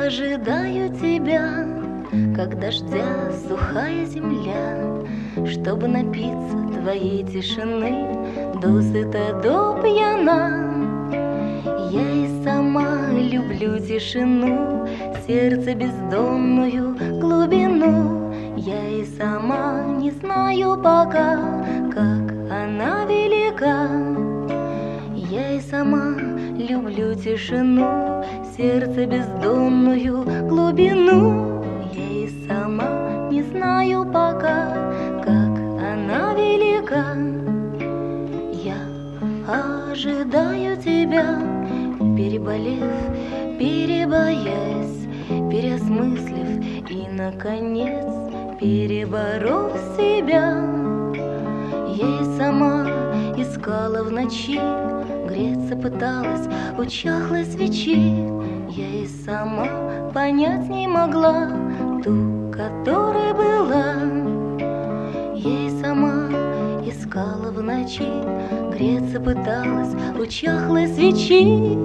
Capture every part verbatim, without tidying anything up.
ожидаю тебя, как дождя сухая земля, чтобы напиться твоей тишины досыта до пьяна. Я и сама люблю тишину, сердце бездонную глубину. Я и сама не знаю пока, как она велика. Я и сама люблю тишину, сердце бездонную глубину. Я и сама не знаю пока, как она велика. Я ожидаю тебя, переболев, перебоясь, переосмыслив и, наконец, переборов себя. Я и сама искала в ночи, греться пыталась у чахлой свечи. Я и сама понять не могла ту, которой была. Я и сама искала в ночи, греться пыталась у чахлой свечи.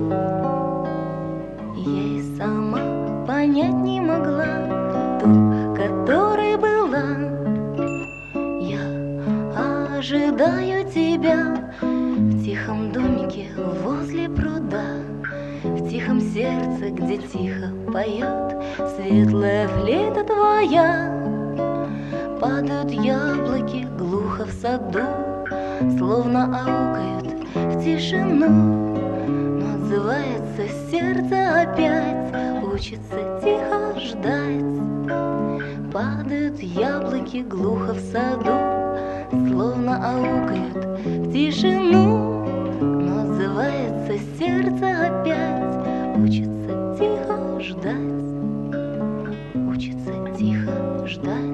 Я и сама понять не могла ту, которой была. Я ожидаю тебя в тихом домике возле пруда, в тихом сердце, где тихо поет светлая флейта твоя. Падают яблоки глухо в саду, словно аукают в тишину, но отзывается сердце опять, учится тихо ждать. Падают яблоки глухо в саду, словно аукают в тишину, но отзывается сердце опять, учится тихо ждать, учится тихо ждать.